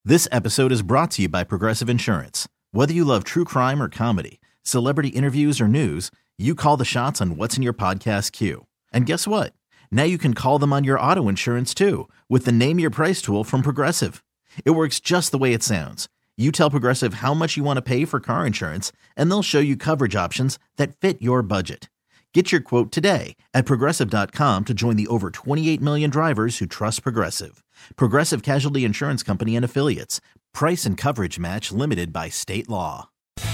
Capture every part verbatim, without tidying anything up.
This episode is brought to you by Progressive Insurance. Whether you love true crime or comedy, celebrity interviews or news, you call the shots on what's in your podcast queue. And guess what? Now you can call them on your auto insurance too with the Name Your Price tool from Progressive. It works just the way it sounds. You tell Progressive how much you want to pay for car insurance, and they'll show you coverage options that fit your budget. Get your quote today at Progressive dot com to join the over twenty-eight million drivers who trust Progressive. Progressive Casualty Insurance Company and Affiliates. Price and coverage match limited by state law.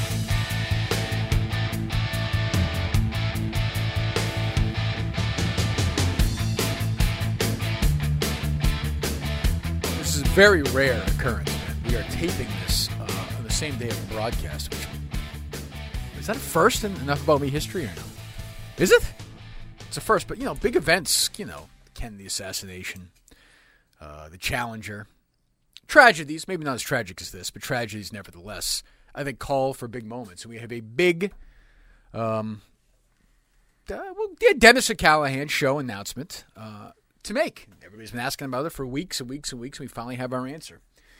This is a very rare occurrence, man. We are taping this uh, on the same day of the broadcast. Which, is that a first in Enough About Me history or no? Is it? It's a first, but, you know, big events, you know, Kennedy assassination, uh, the Challenger, tragedies, maybe not as tragic as this, but tragedies nevertheless, I think call for big moments. And we have a big, um, uh, well, yeah, Dennis and Callahan show announcement uh, to make. Everybody's been asking about it for weeks and weeks and weeks, and we finally have our answer.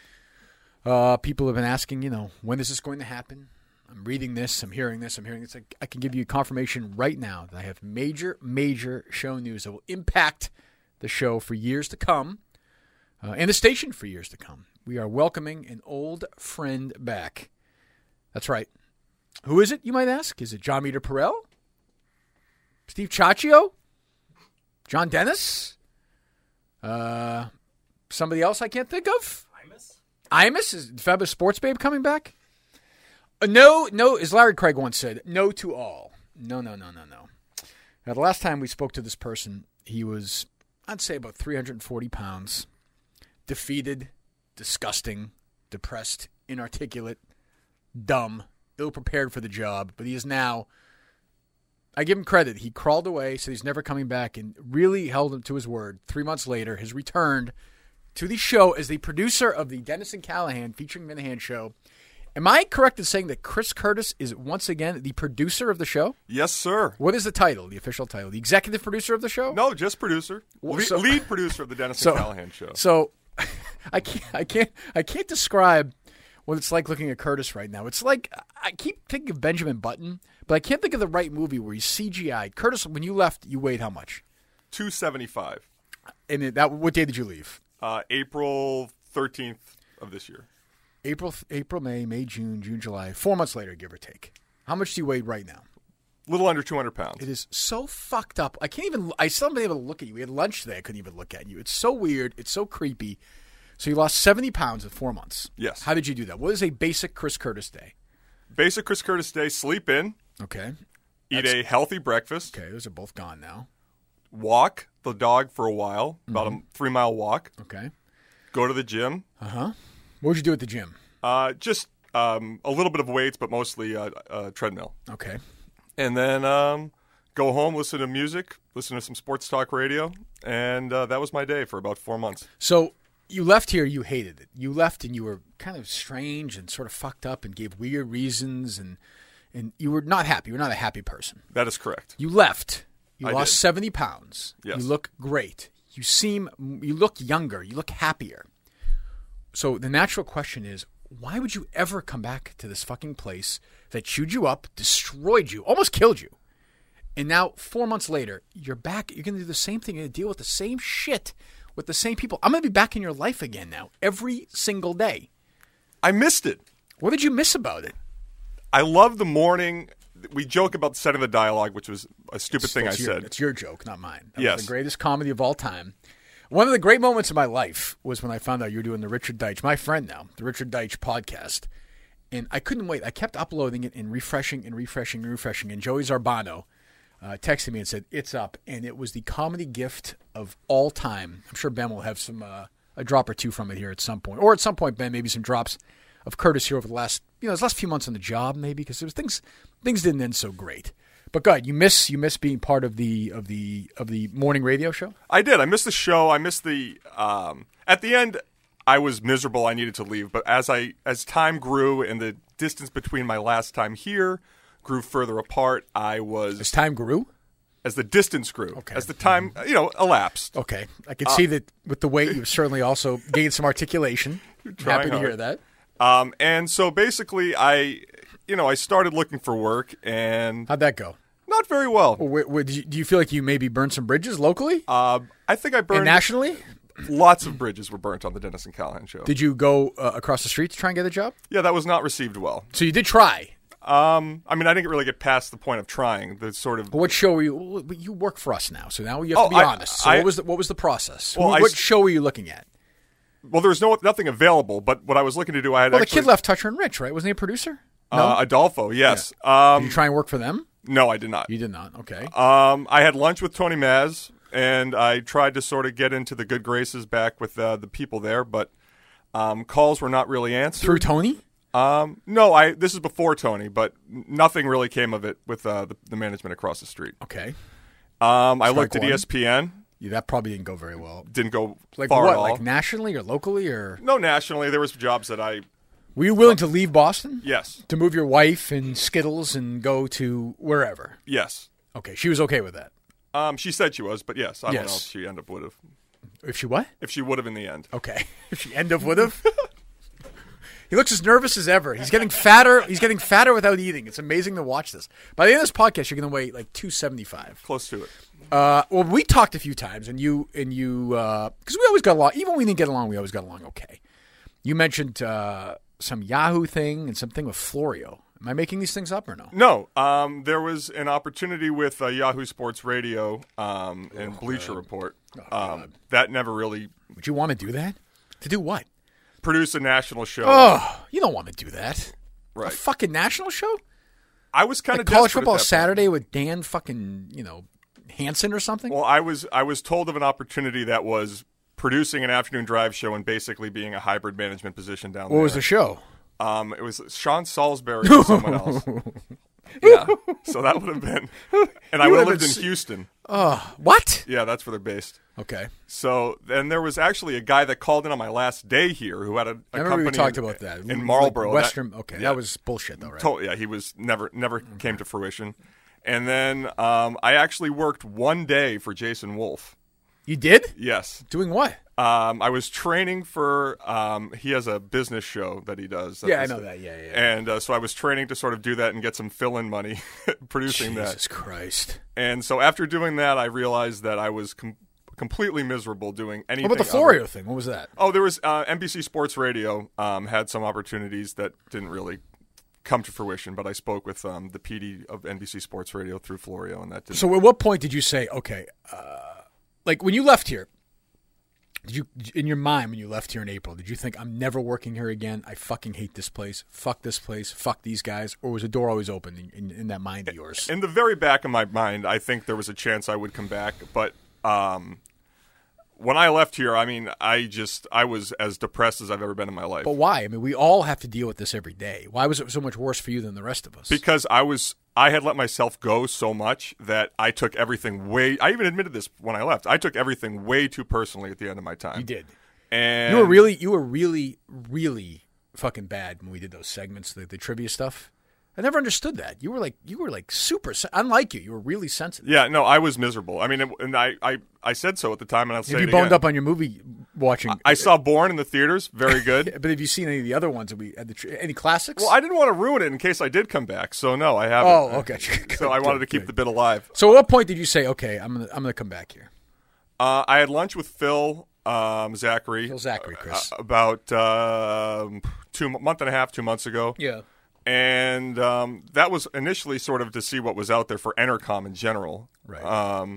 Uh, people have been asking, you know, when is this going to happen? I'm reading this, I'm hearing this, I'm hearing this. I, I can give you confirmation right now that I have major, major show news that will impact the show for years to come, uh, and the station for years to come. We are welcoming an old friend back. That's right. Who is it, you might ask? Is it John Meter Perel? Steve Ciaccio? John Dennis? Uh, somebody else I can't think of? Imus? Imus? Is Fabulous Sports Babe coming back? No, no, as Larry Craig once said, no to all. No, no, no, no, no. Now, the last time we spoke to this person, he was, I'd say, about three hundred forty pounds, defeated, disgusting, depressed, inarticulate, dumb, ill-prepared for the job. But he is now, I give him credit, he crawled away, said he's never coming back, and really held him to his word. Three months later, has returned to the show as the producer of the Dennis and Callahan featuring Minahan show. Am I correct in saying that Chris Curtis is once again the producer of the show? Yes, sir. What is the title, the official title? The executive producer of the show? No, just producer. Le- so, lead producer of the Dennis so, and Callahan show. So, I can't, I can't, I can't describe what it's like looking at Curtis right now. It's like I keep thinking of Benjamin Button, but I can't think of the right movie where he's C G I. Curtis, when you left, you weighed how much? two seventy-five. And it, that what day did you leave? Uh, April thirteenth of this year. April, April, May, May, June, June, July. Four months later, give or take. How much do you weigh right now? A little under two hundred pounds. It is so fucked up. I can't even, I still haven't been able to look at you. We had lunch today. I couldn't even look at you. It's so weird. It's so creepy. So you lost seventy pounds in four months. Yes. How did you do that? What is a basic Chris Curtis day? Basic Chris Curtis day, sleep in. Okay. Eat That's, a healthy breakfast. Okay, those are both gone now. Walk the dog for a while, about mm-hmm. a three-mile walk. Okay. Go to the gym. Uh-huh. What would you do at the gym? Uh, just um, a little bit of weights, but mostly uh, uh, treadmill. Okay. And then um, go home, listen to music, listen to some sports talk radio, and uh, that was my day for about four months. So you left here, you hated it. You left and you were kind of strange and sort of fucked up and gave weird reasons, and and you were not happy. You were not a happy person. That is correct. You left. You I lost did. seventy pounds. Yes. You look great. You seem, you look younger. You look happier. So the natural question is, why would you ever come back to this fucking place that chewed you up, destroyed you, almost killed you? And now, four months later, you're back. You're going to do the same thing. You're going to deal with the same shit with the same people. I'm going to be back in your life again now, every single day. I missed it. What did you miss about it? I love the morning. We joke about setting the dialogue, which was a stupid It's, thing I it's your, said. It's your joke, not mine. That yes. was the greatest comedy of all time. One of the great moments of my life was when I found out you were doing the Richard Deitch, my friend now, the Richard Deitch podcast. And I couldn't wait. I kept uploading it and refreshing and refreshing and refreshing. And Joey Zarbano uh, texted me and said, it's up. And it was the comedy gift of all time. I'm sure Ben will have some uh, a drop or two from it here at some point. Or at some point, Ben, maybe some drops of Curtis here over the last, you know, his last few months on the job, maybe, because there was things things didn't end so great. But go ahead, you miss you miss being part of the of the of the morning radio show? I did. I missed the show. I missed the um, at the end. I was miserable. I needed to leave. But as I as time grew and the distance between my last time here grew further apart, I was as time grew. As the distance grew, okay. as the time you know elapsed. Okay, I can uh, see that with the weight, you've certainly also gained some articulation. Trying Happy to hard. hear that. Um, and so basically, I, you know, I started looking for work, and How'd that go? not very well. Well, wait, wait, do, you, do you feel like you maybe burned some bridges locally Uh, I think I and burned nationally? lots of bridges were burnt on the Dennis and Callahan show. Did you go uh, across the street to try and get a job? yeah, that was not received well. So you did try. Um, I mean, I didn't really get past the point of trying. The sort of But what show were you? well, You work for us now, so now you have to Oh, be I- honest. So I- what was the, what was the process? Well, Who- I what s- show were you looking at? well, there was no nothing available. But what I was looking to do, I had Well, actually the kid left Toucher and Rich, right? Wasn't he a producer? No. uh, Adolfo. Yes. Did Um, you try and work for them? no, I did not. You did not. Okay. Um, I had lunch with Tony Maz, and I tried to sort of get into the good graces back with uh, the people there, but um, calls were not really answered. Through Tony? Um, no, I. This is before Tony, but n- nothing really came of it with uh, the, the management across the street. Okay. Um, I Strike looked at one. E S P N. Yeah, that probably didn't go very well. Didn't go Like far what? at all. Like nationally or locally, or no, nationally, there was jobs that I. were you willing to leave Boston Yes, to move your wife and Skittles and go to wherever? yes. Okay, she was okay with that. Um, she said she was, but yes, I don't know Yes. if she ended up would have. If she what? If she would have in the end. Okay. If she end up with him. He looks as nervous as ever. He's getting fatter. He's getting fatter without eating. It's amazing to watch this. By the end of this podcast, you're going to weigh like two seventy-five. Close to it. Uh, well, we talked a few times, and you and you because we always got along. Even when we didn't get along, we always got along okay. You mentioned uh, some Yahoo thing and something with Florio. Am I making these things up or no? No, um, there was an opportunity with uh, Yahoo Sports Radio um, and Bleacher Report. Um, that never really Would you want to do that? To do what? produced a national show. Oh, you don't want to do that. A Right. fucking national show? I was kind Like of College Football Saturday with Dan fucking, you know, Hansen or something? Well, I was I was told of an opportunity that was producing an afternoon drive show and basically being a hybrid management position down what there. was the show? Um, it was Sean Salisbury and someone else. Yeah, so that would have been, and I You would have would've lived in been s- Houston. What? Yeah, that's where they're based. Okay. So then there was actually a guy that called in on my last day here who had a, a I remember company we talked in, about that. in Like Marlboro. That- Western. okay, yeah. that was bullshit though, right? To- yeah, he was never never came to fruition. And then um, I actually worked one day for Jason Wolf. You did? Yes. Doing what? Um, I was training for. Um, he has a business show that he does. Yeah, I was- know that. Yeah, yeah. And uh, so I was training to sort of do that and get some fill-in money producing that. Jesus Christ. And so after doing that, I realized that I was com- completely miserable doing anything. What about the other- Florio thing? What was that? Oh, there was uh, N B C Sports Radio um, had some opportunities that didn't really come to fruition, but I spoke with um, the P D of N B C Sports Radio through Florio, and that didn't. So at what point did you say, okay, uh, like when you left here, did you, in your mind when you left here in April, did you think, I'm never working here again, I fucking hate this place, fuck this place, fuck these guys, or was the door always open in, in, in that mind of yours? In the very back of my mind, I think there was a chance I would come back, but um, when I left here, I mean, I just I was as depressed as I've ever been in my life. But why? I mean, we all have to deal with this every day. Why was it so much worse for you than the rest of us? Because I was I had let myself go so much that I took everything way I even admitted this when I left. I took everything way too personally at the end of my time. You did. And You were really, you were really, really fucking bad when we did those segments, the, the trivia stuff. I never understood that. You were like, you were like super. sen- Unlike you, you were really sensitive. Yeah, no, I was miserable. I mean, it, and I, I, I said so at the time, and I'll say Have you it boned again. up on your movie watching? I saw Born in the theaters, very good. But have you seen any of the other ones that we had? The tr- any classics? Well, I didn't want to ruin it in case I did come back, so no, I haven't. Oh, okay. So I wanted to keep the bit alive. So at what point did you say, okay, I'm gonna, I'm gonna come back here? Uh, I had lunch with Phil um, Zachary. Phil Zachary, Chris. uh, about uh, two month and a half, two months ago. Yeah. And um, that was initially sort of to see what was out there for Entercom in general. Right. Um,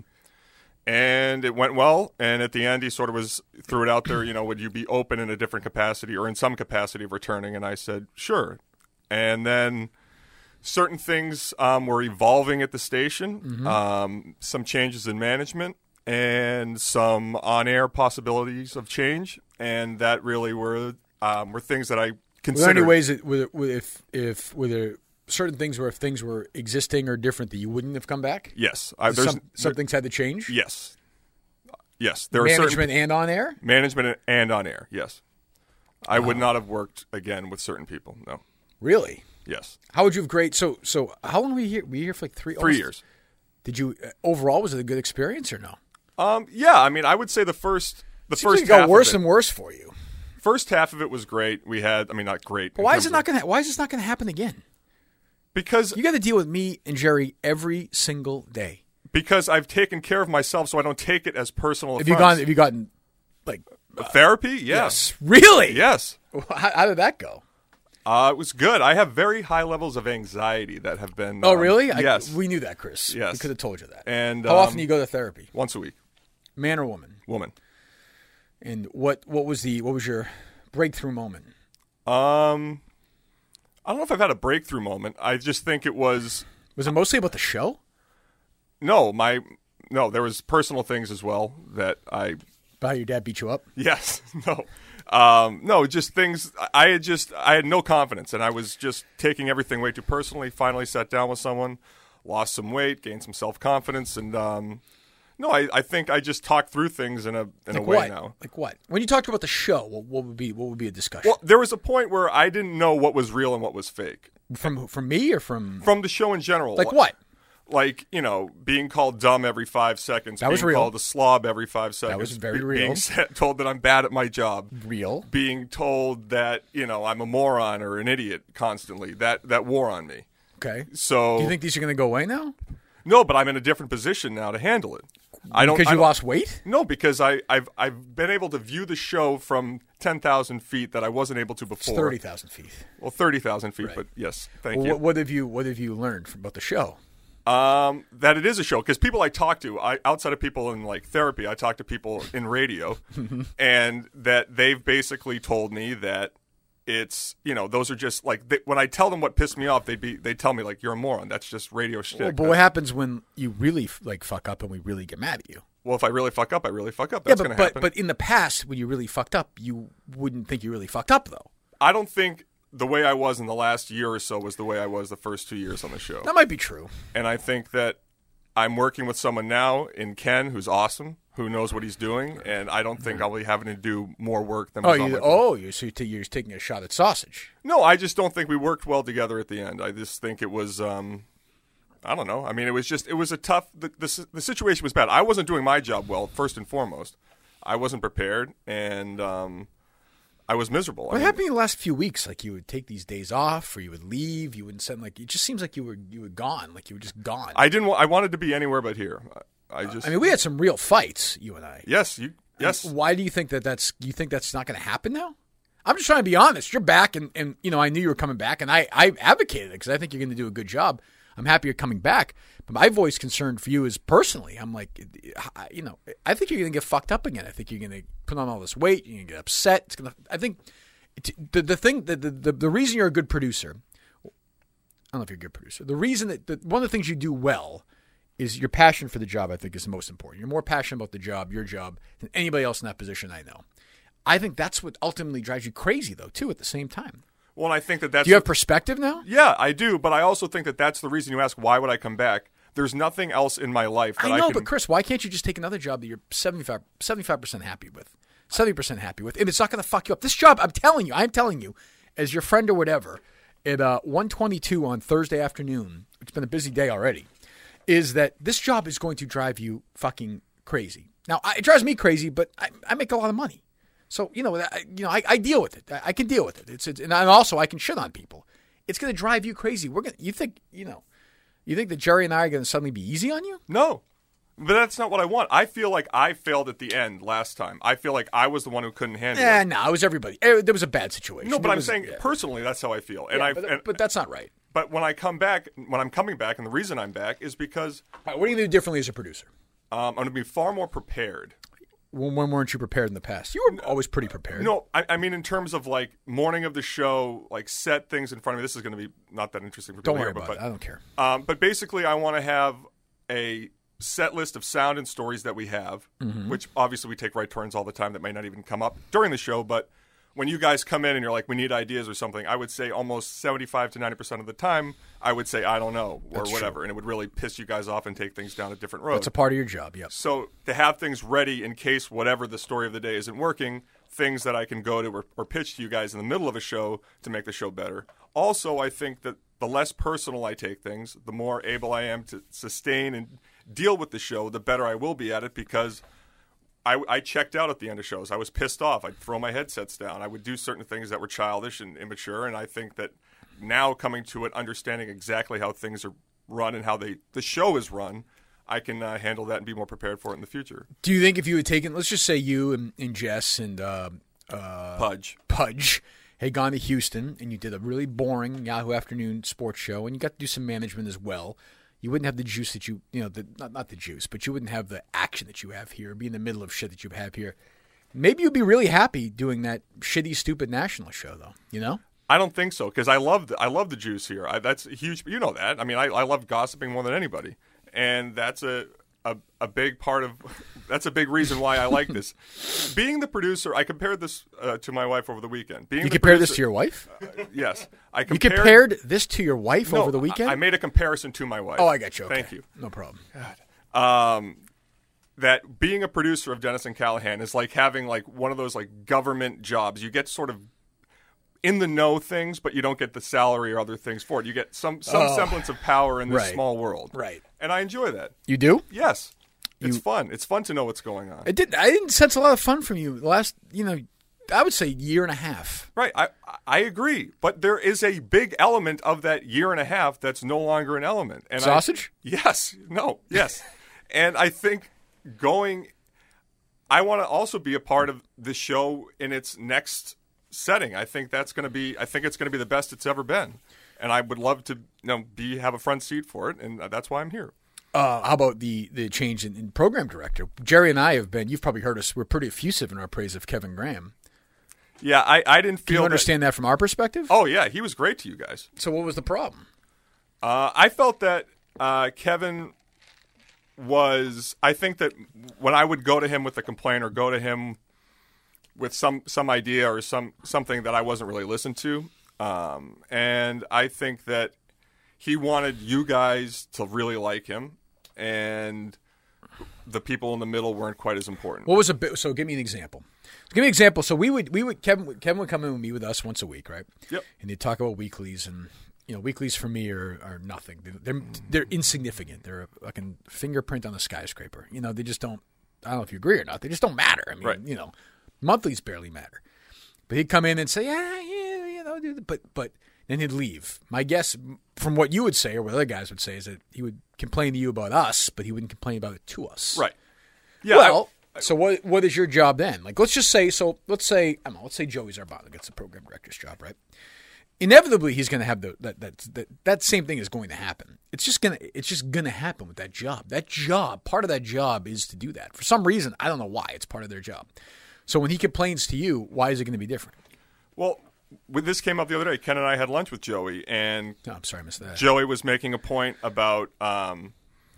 and it went well. And at the end, he sort of was threw it out there. You know, would you be open in a different capacity or in some capacity of returning? And I said, sure. And then certain things um, were evolving at the station. Mm-hmm. Um, some changes in management and some on-air possibilities of change. And that really were um, were things that I Were considered. there any ways that, with, with, if, if, were there certain things where if things were existing or different that you wouldn't have come back? Yes, I, there's Some, some things had to change. yes, yes. There are certain Management and on air. management and on air. Yes, I would not have worked again with certain people. No. Really? Yes, How would you have grade? So, so how long were you here? Were you here for like three? three almost- years. Did you uh, overall was it a good experience or no? Um, yeah, I mean, I would say the first the Seems first like it got half worse of it, and worse for you. First half of it was great. We had, I mean, not great. But why is it not going to? Why is this not going to happen again? Because you got to deal with me and Jerry every single day. Because I've taken care of myself, so I don't take it as personal. Have you gone? Have you gotten like uh, therapy? Yes. yes. Really? Yes. How, how did that go? Uh, it was good. I have very high levels of anxiety that have been. Oh, um, really? Yes. I, we knew that, Chris. Yes. We could have told you that. And how um, often do you go to therapy? Once a week. Man or woman? Woman. And what? What was the? What was your breakthrough moment? Um, I don't know if I've had a breakthrough moment. I just think it was. Was it mostly about the show? No, my no. There was personal things as well that I. About how your dad beat you up? Yes. No. Um, no, just things. I had just I had no confidence, and I was just taking everything way too personally. Finally, sat down with someone, lost some weight, gained some self confidence, and um, no, I, I think I just talked through things in a in like a way what? now. Like what? When you talked about the show, what, what would be what would be a discussion? Well, there was a point where I didn't know what was real and what was fake. From from me or from from the show in general. Like what? Like, you know, being called dumb every five seconds. That was being real. called a slob every five seconds. That was very be- real. Being set, told that I'm bad at my job. Real. Being told that, you know, I'm a moron or an idiot constantly. That that wore on me. Okay. So do you think these are going to go away now? No, but I'm in a different position now to handle it. I don't because I you don't, lost weight? No, because I, I've I've been able to view the show from ten thousand feet that I wasn't able to before. It's thirty thousand feet. Well, thirty thousand feet, right. but yes, thank well, you. What, what have you What have you learned from, about the show? Um, that it is a show, because people I talk to, I, outside of people in like therapy, I talk to people in radio, and that they've basically told me that it's, you know, those are just like they, when I tell them what pissed me off, they'd be they tell me like, you're a moron. That's just radio shit. Well, but what happens when you really like fuck up and we really get mad at you? Well, if I really fuck up, I really fuck up. That's yeah, but gonna but, happen. but in the past, when you really fucked up, you wouldn't think you really fucked up, though. I don't think the way I was in the last year or so was the way I was the first two years on the show. That might be true. And I think that I'm working with someone now in Ken who's awesome, who knows what he's doing, and I don't think I'll be having to do more work than oh, was you, on my oh, you're, so you're taking a shot at sausage. No, I just don't think we worked well together at the end. I just think it was, um, I don't know. I mean, it was just, it was a tough, the, the, the situation was bad. I wasn't doing my job well, first and foremost. I wasn't prepared, and um, I was miserable. What I mean, happened in the last few weeks? Like you would take these days off, or you would leave. You wouldn't send like. It just seems like you were you were gone. Like you were just gone. I didn't. I wanted to be anywhere but here. I, I just. I mean, we had some real fights, you and I. Yes, you. Yes. And why do you think that that's? You think that's not going to happen now? I'm just trying to be honest. You're back, and, and you know I knew you were coming back, and I I advocated it because I think you're going to do a good job. I'm happy you're coming back. But my voice concern for you is personally. I'm like, you know, I think you're going to get fucked up again. I think you're going to put on all this weight. You're going to get upset. It's going to. I think. The the thing the, the the reason you're a good producer, I don't know if you're a good producer. The reason that the, one of the things you do well is your passion for the job. I think is the most important. You're more passionate about the job, your job, than anybody else in that position I know. I think that's what ultimately drives you crazy, though, too. At the same time. Well, I think that that's. Do you have perspective now? Yeah, I do, but I also think that that's the reason you ask. Why would I come back? There's nothing else in my life that I I know, can... but Chris, why can't you just take another job that you're seventy-five percent happy with? seventy percent happy with, and it's not going to fuck you up. This job, I'm telling you, I'm telling you, as your friend or whatever, at uh, one twenty-two on Thursday afternoon, it's been a busy day already, is that this job is going to drive you fucking crazy. Now, I, it drives me crazy, but I, I make a lot of money. So, you know, I, you know, I, I deal with it. I, I can deal with it. It's, it's and also I can shit on people. It's going to drive you crazy. We're going you think, you know, you think that Jerry and I are going to suddenly be easy on you? No. But that's not what I want. I feel like I failed at the end last time. I feel like I was the one who couldn't handle Yeah, it. no, it was everybody. There was a bad situation. No, but It I'm was- saying yeah. personally, that's how I feel. And Yeah, I. but, and, but that's not right. But when I come back, when I'm coming back, and the reason I'm back is because All right, what are you going to do differently as a producer? um, I'm going to be far more prepared. When, when weren't you prepared in the past? You were always pretty prepared. No, I, I mean in terms of like morning of the show, like set things in front of me. This is going to be not that interesting for people Don't worry here, about but, it. I don't care. Um, but basically, I want to have a set list of sound and stories that we have, Mm-hmm. which obviously we take right turns all the time that may not even come up during the show. But when you guys come in and you're like, we need ideas or something, I would say almost seventy-five to ninety percent of the time, I would say, I don't know, or That's whatever. true. And it would really piss you guys off and take things down a different road. That's a part of your job, yep. So to have things ready in case whatever the story of the day isn't working, things that I can go to or, or pitch to you guys in the middle of a show to make the show better. Also, I think that the less personal I take things, the more able I am to sustain and deal with the show, the better I will be at it, because I, I checked out at the end of shows. I was pissed off. I'd throw my headsets down. I would do certain things that were childish and immature, and I think that now coming to it, understanding exactly how things are run and how they the show is run, I can uh, handle that and be more prepared for it in the future. Do you think if you had taken, let's just say you and, and Jess and uh, uh, Pudge. Pudge had gone to Houston and you did a really boring Yahoo Afternoon sports show and you got to do some management as well, you wouldn't have the juice that you, you know, the, not, not the juice, but you wouldn't have the action that you have here, be in the middle of shit that you have here. Maybe you'd be really happy doing that shitty, stupid national show, though, you know? I don't think so, because I love the, I love the juice here. I, that's a huge. You know that. I mean, I, I love gossiping more than anybody, and that's a, a a big part of. That's a big reason why I like this. Being the producer, I compared this uh, to my wife over the weekend. Being You the compared producer, this to your wife? Uh, yes, I You compared, compared this to your wife no, over the weekend? I, I made a comparison to my wife. oh, I got you. Okay. Thank you. No problem. Um, that being a producer of Dennis and Callahan is like having like one of those like government jobs. You get sort of in the know things, but you don't get the salary or other things for it. You get some some Oh, semblance of power in this right. small world, Right. and I enjoy that. You do? Yes, it's You- fun. It's fun to know what's going on. I did. I didn't sense a lot of fun from you the last, you know, I would say year and a half. Right, I I agree, but there is a big element of that year and a half that's no longer an element. And I- Sausage? yes, no, yes, and I think going, I want to also be a part of the show in its next setting. I think that's going to be. I think it's going to be the best it's ever been, and I would love to, you know, be have a front seat for it, and that's why I'm here. Uh, how about the, the change in, in program director? Jerry and I have been, you've probably heard us, we're pretty effusive in our praise of Kevin Graham. Yeah, I, I didn't Do feel you understand that, that from our perspective? Oh yeah, he was great to you guys. So what was the problem? Uh, I felt that uh, Kevin was. I think that when I would go to him with a complaint or go to him with some some idea or some something that I wasn't really listened to, um, and I think that he wanted you guys to really like him, and the people in the middle weren't quite as important. What was a bit? So give me an example. Give me an example. So we would we would Kevin would- Kevin would come in and meet with us once a week, right? Yep. And they'd talk about weeklies, and you know, weeklies for me are, are nothing. They're they're insignificant. They're a fucking fingerprint on a skyscraper. You know, they just don't. I don't know if you agree or not. They just don't matter. I mean, Right. you know, monthlies barely matter. But he'd come in and say, yeah, yeah, you know, dude, but but then he'd leave. My guess, from what you would say or what other guys would say, is that he would complain to you about us, but he wouldn't complain about it to us. Right. Yeah. Well, I- so what what is your job then? Like, let's just say, so let's say, I don't know, let's say Joey Zarbano gets the program director's job, right? Inevitably, he's going to have the that, that that that same thing is going to happen. It's just gonna it's just gonna happen with that job. That job, part of that job is to do that. For some reason, I don't know why. It's part of their job. So when he complains to you, why is it going to be different? well, with this came up the other day. Ken and I had lunch with Joey, and Oh, I'm sorry, I missed that. Joey was making a point about, um,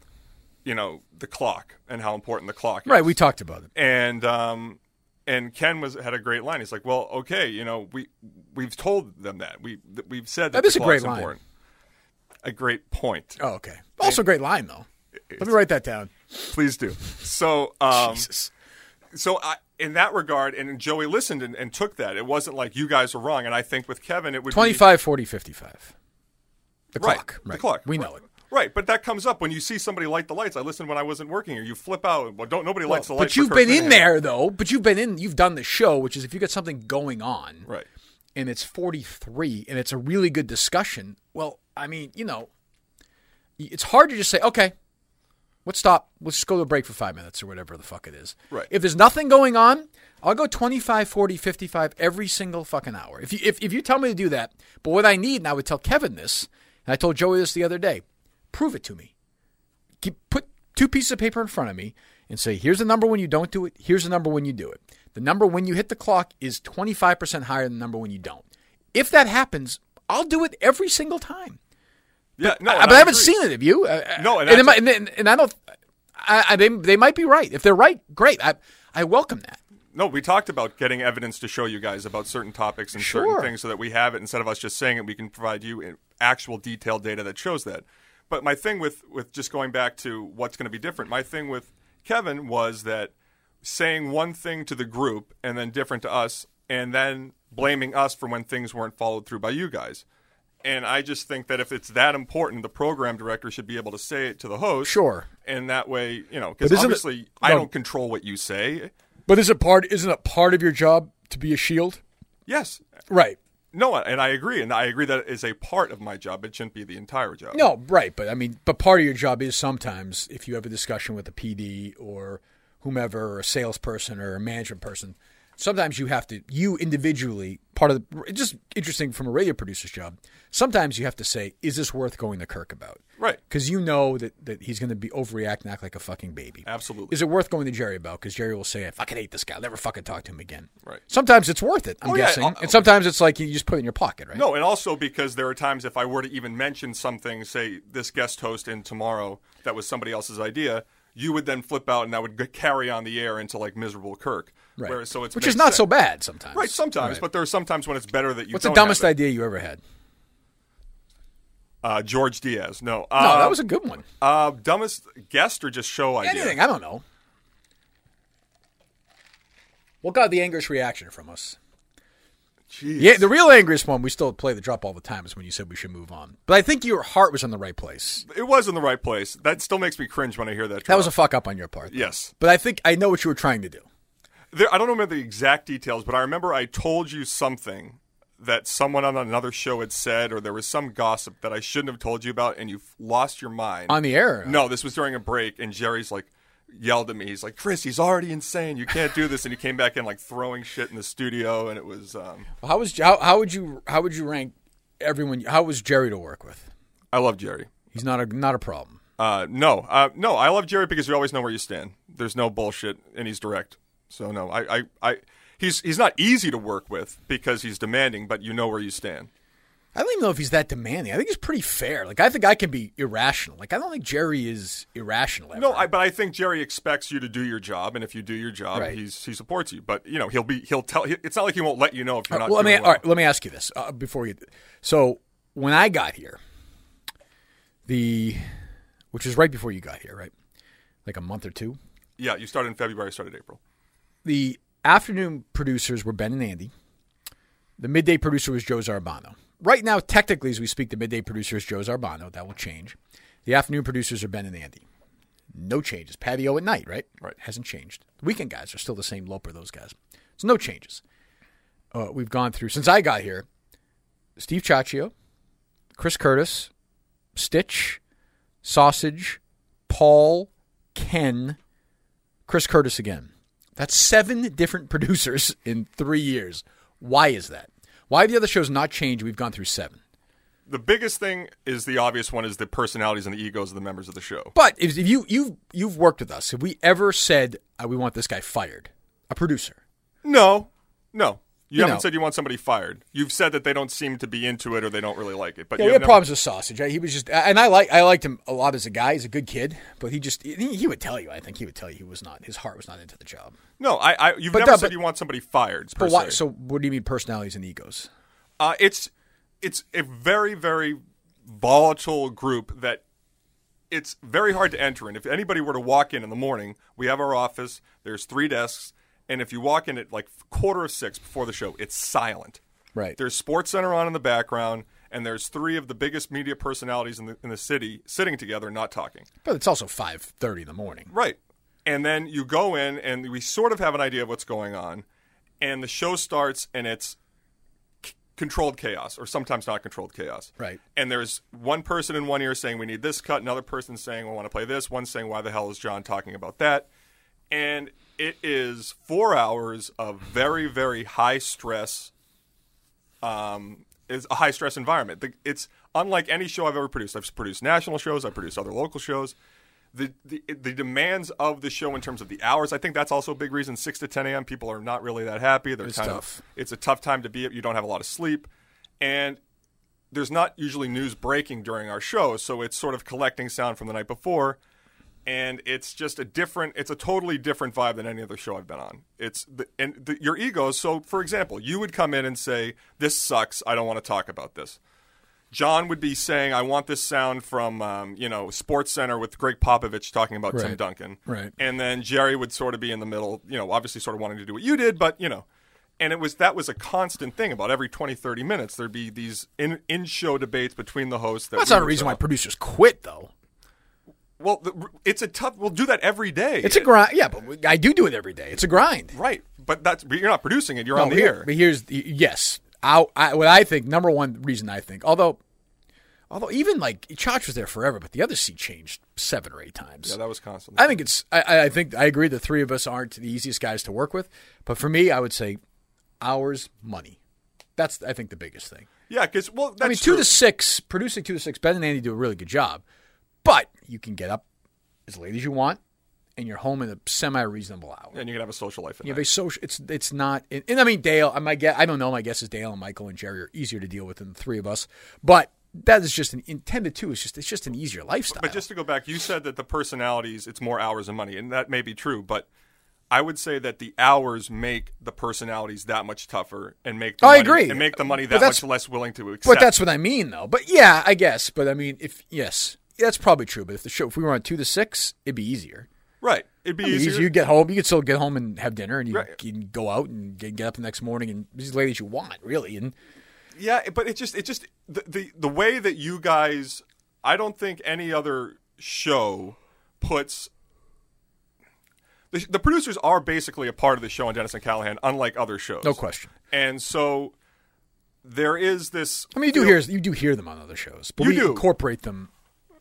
you know, the clock and how important the clock is. Right, we talked about it. And um, and Ken was had a great line. He's like, "Well, okay, you know, we we've told them that we th- we've said that, That is the a great clock's line. important." A great point. Oh, okay. Also, a great line though. Let me write that down. Please do. So, um, Jesus. so I, in that regard, and Joey listened and, and took that. It wasn't like you guys are wrong. And I think with Kevin, it would be twenty-five, forty, fifty-five. The Right, clock. the Right. clock. We Right. know it. Right, but that comes up when you see somebody light the lights. I listened when I wasn't working here. You flip out. Well, don't nobody lights the lights. But you've for been Kirk in Minahan. there though. But you've been in. You've done the show, which is if you got something going on, Right. and it's forty-three, and it's a really good discussion. Well, I mean, you know, it's hard to just say, okay, let's stop. Let's just go to a break for five minutes or whatever the fuck it is. Right. If there's nothing going on, I'll go twenty-five, forty, fifty-five every single fucking hour. If you if if you tell me to do that, but what I need, and I would tell Kevin this, and I told Joey this the other day, prove it to me. Keep, put two pieces of paper in front of me and say, here's the number when you don't do it. Here's the number when you do it. The number when you hit the clock is twenty-five percent higher than the number when you don't. If that happens, I'll do it every single time. Yeah, no, I, and but I haven't agree. seen it of you. Uh, No, and and, it that's- might- and, and, and I don't. I, I, they they might be right. If they're right, great. I I welcome that. No, we talked about getting evidence to show you guys about certain topics and Sure. certain things so that we have it. Instead of us just saying it, we can provide you actual detailed data that shows that. But my thing with, with just going back to what's going to be different, my thing with Kevin was that saying one thing to the group and then different to us, and then blaming us for when things weren't followed through by you guys. And I just think that if it's that important, the program director should be able to say it to the host. Sure. And that way, you know, But because isn't it- obviously I no. don't control what you say. But is it part? Isn't it part of your job to be a shield? Yes. Right. No, and I agree. And I agree that it is a part of my job. It shouldn't be the entire job. No, right. But I mean, but part of your job is sometimes if you have a discussion with a P D or whomever, or a salesperson or a management person, sometimes you have to, you individually, part of the, it's just interesting from a radio producer's job, sometimes you have to say, is this worth going to Kirk about? Right. Because you know that, that he's going to be overreact and act like a fucking baby. Absolutely. Is it worth going to Jerry about? Because Jerry will say, I fucking hate this guy. I'll never fucking talk to him again. Right. Sometimes it's worth it, I'm Oh, yeah. guessing. I'll- and sometimes it's like you just put it in your pocket, right? No, and also because there are times if I were to even mention something, say this guest host in tomorrow, that was somebody else's idea, you would then flip out and that would g- carry on the air into like miserable Kirk. Right. Whereas, so it's Which makes is not sense. so bad sometimes. Right, sometimes, Right. but there are sometimes when it's better that you What's the don't dumbest have it. idea you ever had? Uh, George Diaz. No. No, Uh, that was a good one. Uh, dumbest guest or just show idea? Anything, I don't know. What got the angriest reaction from us? Jeez. Yeah, the real angriest one, we still play the drop all the time, is when you said we should move on. But I think your heart was in the right place. It was in the right place. That still makes me cringe when I hear that. That was a drop. fuck up on your part. though. Yes. But I think I know what you were trying to do. There, I don't remember the exact details, but I remember I told you something that someone on another show had said, or there was some gossip that I shouldn't have told you about, and you've lost your mind. On the air? No, this was during a break, and Jerry's like yelled at me. He's like, "Chris, he's already insane. You can't do this." And he came back in like throwing shit in the studio, and it was. Um, How was how, how would you how would you rank everyone? How was Jerry to work with? I love Jerry. He's not a not a problem. Uh, no, uh, no, I love Jerry because you always know where you stand. There's no bullshit, and he's direct. So no, I, I, I he's he's not easy to work with because he's demanding, but you know where you stand. I don't even know if he's that demanding. I think he's pretty fair. Like I think I can be irrational. Like I don't think Jerry is irrational. Ever. No, I, but I think Jerry expects you to do your job, and if you do your job, Right. he's he supports you. But you know, he'll be he'll tell. It's not like he won't let you know if you're All right, not. well, let me doing all right, let me ask you this uh, before you. So when I got here, the which was right before you got here, right? Like a month or two. Yeah, you started in February. I started April. The afternoon producers were Ben and Andy. The midday producer was Joe Zarbano. Right now, technically, as we speak, the midday producer is Joe Zarbano. That will change. The afternoon producers are Ben and Andy. No changes. Patio at night, right? Right. Hasn't changed. The weekend guys are still the same Loper, those guys. So no changes. Uh, we've gone through, since I got here, Steve Ciaccio, Chris Curtis, Stitch, Sausage, Paul, Ken, Chris Curtis again. That's seven different producers in three years. Why is that? Why have the other shows not changed? We've gone through seven. The biggest thing is the obvious one is the personalities and the egos of the members of the show. But if if you you've you've worked with us, have we ever said uh, we want this guy fired? A producer? No, no. You, You haven't know. said you want somebody fired. You've said that they don't seem to be into it or they don't really like it. But Yeah, you we have had never- problems with Sausage. Right? He was just, and I like I liked him a lot as a guy. He's a good kid, but he just he, he would tell you. I think he would tell you he was not. His heart was not into the job. No, I, I you've But never no, said but- you want somebody fired. Per But why? se. So what do you mean personalities and egos? Uh, it's it's a very very volatile group that it's very hard to enter in. If anybody were to walk in in the morning, we have our office. There's three desks, and if you walk in at like quarter of six before the show, it's silent. Right. There's Sports Center on in the background, and there's three of the biggest media personalities in the in the city sitting together, not talking. But it's also five thirty in the morning. Right. And then you go in, and we sort of have an idea of what's going on, and the show starts, and it's c- controlled chaos, or sometimes not controlled chaos. Right. And there's one person in one ear saying, we need this cut, another person saying, we want to play this, one saying, why the hell is John talking about that? And it is four hours of very, very high stress, um, is a high stress environment. The- It's unlike any show I've ever produced. I've produced national shows, I've produced other local shows. The, the the demands of the show in terms of the hours, I think that's also a big reason. Six to ten a.m. people are not really that happy. They're It's kind tough. of it's a tough time to be. You don't have a lot of sleep, and there's not usually news breaking during our show, so it's sort of collecting sound from the night before, and it's just a different. It's a totally different vibe than any other show I've been on. It's the, and the, your egos. So, for example, you would come in and say, "This sucks. I don't want to talk about this." John would be saying, I want this sound from, um, you know, Sports Center with Greg Popovich talking about Tim Right. Duncan. Right. And then Jerry would sort of be in the middle, you know, obviously sort of wanting to do what you did, but, you know. And it was that was a constant thing. About every twenty, thirty minutes, there'd be these in, in-show debates between the hosts. That That's we not a would reason set why up. producers quit, though. Well, the, it's a tough. We'll do that every day. It's a grind. Yeah, but we- I do do it every day. It's a grind. right, but that's but you're not producing it. You're No, on the here- air. But here's the, yes. I, I, what I think, number one reason I think, although, although even like Chach was there forever, but the other seat changed seven or eight times. Yeah, that was constant. I think it's. I, I think I agree. The three of us aren't the easiest guys to work with, but for me, I would say hours, money. That's I think the biggest thing. Yeah, because well, that's I mean, two true. to six, producing two to six. Ben and Andy do a really good job, but you can get up as late as you want, and you're home in a semi-reasonable hour. and you can have a social life. At You have night. a social. It's it's not. And, and I mean, Dale. I might get. I don't know. My guess is Dale and Michael and Jerry are easier to deal with than the three of us. But that is just an intended to. It's just it's just an easier lifestyle. But just to go back, you said that the personalities, it's more hours and money, and that may be true. But I would say that the hours make the personalities that much tougher, and make the I money, agree. and make the money But that that's- much less willing to accept. But that's what I mean, though. But yeah, I guess. But I mean, if yes, that's probably true. But if the show, if we were on two to six, it'd be easier. right. It'd be I mean, easier. You get home, you could still get home and have dinner, and you, Right. you can go out and get, get up the next morning and be as late as you want, really. And Yeah, but it just it just the, the the way that you guys, I don't think any other show puts. The, the producers are basically a part of the show on Dennis and Callahan, unlike other shows. no question. And so there is this. I mean, you do hear you do hear them on other shows, but You we do. incorporate them.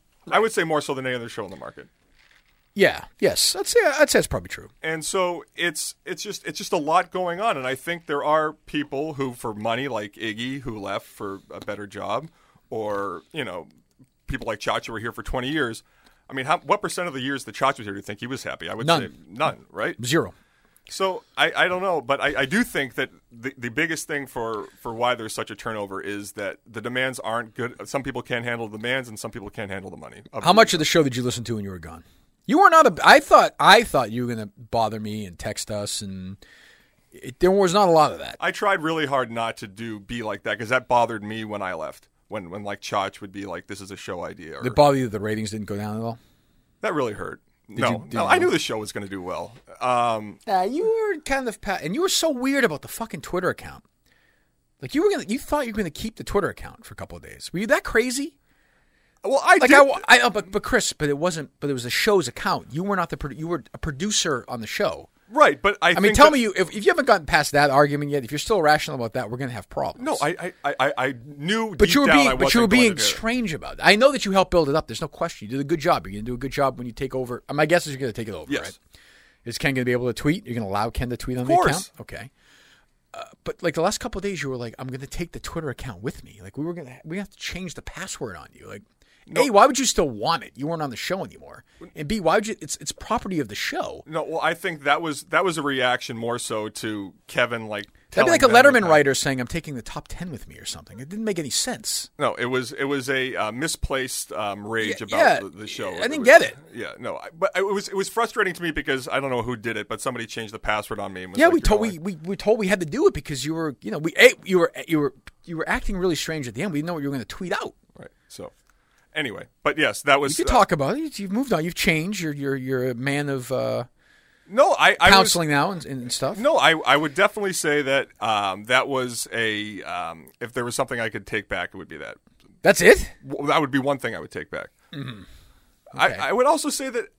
I would say more so than any other show in the market. Yeah. Yes. I'd say I'd say that's probably true. And so it's it's just it's just a lot going on, and I think there are people who, for money, like Iggy, who left for a better job, or you know, people like Chach who were here for twenty years. I mean, how, what percent of the years that Chach was here do you think he was happy? I would None. say none, right? Zero. So I, I don't know, but I, I do think that the, the biggest thing for, for why there's such a turnover is that the demands aren't good. Some people can't handle the demands, and some people can't handle the money. How much of the show did you listen to when you were gone? You were not a. I thought I thought you were going to bother me and text us, and it, there was not a lot of that. I tried really hard not to do be like that because that bothered me when I left. When when like Chach would be like, "This is a show idea," or, Did it bother you that the ratings didn't go down at all? that really hurt. no, you- did no, you- I knew the show was going to do well. Um, Yeah, you were kind of pat, and you were so weird about the fucking Twitter account. Like you were gonna, you thought you were gonna keep the Twitter account for a couple of days. Were you that crazy? well, I Like did. I, I oh, but but Chris, but it wasn't. But it was the show's account. You were not the. produ- You were a producer on the show. right, but I. I mean, think tell that- me you if, if you haven't gotten past that argument yet. If you're still rational about that, we're gonna have problems. No, I I, I, I knew. But deep you were down being, I but you were wasn't going being to do it. strange about it. I know that you helped build it up. There's no question. You did a good job. You're going to do a good job when you take over. My guess is you're going to take it over, Yes. right? Is Ken going to be able to tweet? You're going to allow Ken to tweet on Of the course. account? Okay. Uh, but like the last couple of days, you were like, "I'm going to take the Twitter account with me." Like we were going to, we have to change the password on you. Like, A, why would you still want it? You weren't on the show anymore. And B, why would you? It's it's property of the show. No, well, I think that was that was a reaction more so to Kevin, like That'd be telling like a them Letterman that- writer saying, "I'm taking the top ten with me" or something. It didn't make any sense. No, it was it was a uh, misplaced um, rage Yeah, about yeah. the, the show. I didn't was- get it. Yeah, no, I, but it was it was frustrating to me because I don't know who did it, but somebody changed the password on me. And was Yeah, like, we "You're told not we, like-" we we told we had to do it because you were you know we a, you were you were you were acting really strange at the end. We didn't know what you were going to tweet out. right. So anyway, but yes, that was You could talk about it. You've moved on. You've changed. You're you're you're a man of uh, no, I, I was, counseling now and, and stuff. No, I, I would definitely say that um, that was a um, if there was something I could take back, it would be that. That's it. W- That would be one thing I would take back. Okay. I, I would also say that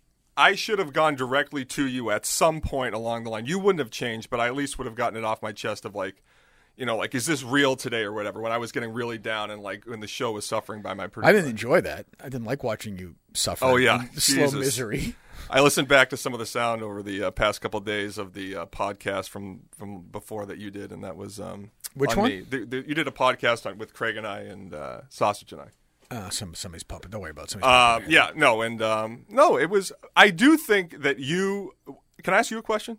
I should have gone directly to you at some point along the line. You wouldn't have changed, but I at least would have gotten it off my chest of like, you know, like, is this real today or whatever? When I was getting really down and like when the show was suffering by my producer. I didn't enjoy that. I didn't like watching you suffer. Oh, yeah. in slow Jesus. misery. I listened back to some of the sound over the uh, past couple of days of the uh, podcast from, from before that you did, and that was um, Which on one? me. The, the, you did a podcast on, with Craig and I and uh, Sausage and I. Uh, some somebody's puppet. Don't worry about it. Somebody's Uh, puppet. yeah, no, and um, no, it was. I do think that you. Can I ask you a question?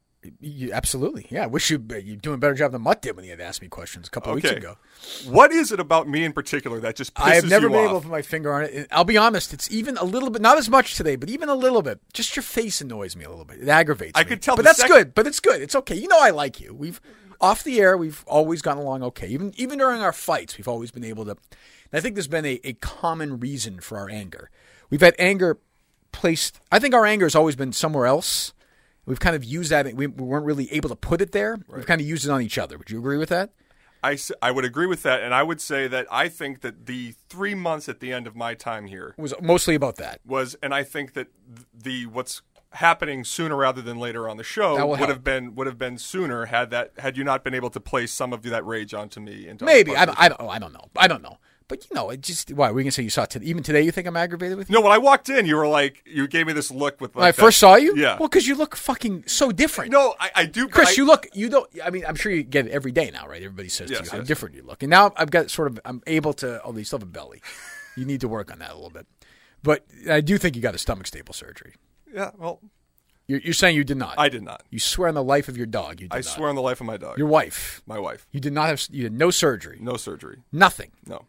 You, absolutely. Yeah. I wish you you're doing a better job than Mutt did when he had asked me questions a couple of Okay. weeks ago. What is it about me in particular that just pisses I have never you been off? able to put my finger on it. And I'll be honest, it's even a little bit, not as much today, but even a little bit. Just your face annoys me a little bit. It aggravates I me. could tell But the that's sec- good. But it's good. It's okay. You know I like you. We've, off the air, we've always gotten along okay. Even even during our fights, we've always been able to. I think there's been a, a common reason for our anger. We've had anger placed, I think our anger has always been somewhere else. We've kind of used that. We, we weren't really able to put it there. Right. We've kind of used it on each other. Would you agree with that? I, s- I would agree with that, and I would say that I think that the three months at the end of my time here It was mostly about that. was, and I think that the what's happening sooner rather than later on the show That will would help. have been would have been sooner had that had you not been able to place some of that rage onto me. Into Maybe. other I parts don't, of the I don't, oh, I don't know. I don't know. But, you know, it just, why? We can say you saw it today. Even today you think I'm aggravated with you? No, when I walked in, you were like, you gave me this look with like When I that- first saw you? Yeah. Well, because you look fucking so different. No, I, I do. but Chris, I, you look, you don't, I mean, I'm sure you get it every day now, right? Everybody says Yes, to you how yes. different you look. And now I've got sort of, I'm able to, oh, you still have a belly. You need to work on that a little bit. But I do think you got a stomach staple surgery. Yeah, well, You're, you're saying you did not. I did not. You swear on the life of your dog you did I not. swear on the life of my dog. Your wife. my wife. You did not have, you had no surgery. No surgery. Nothing. No.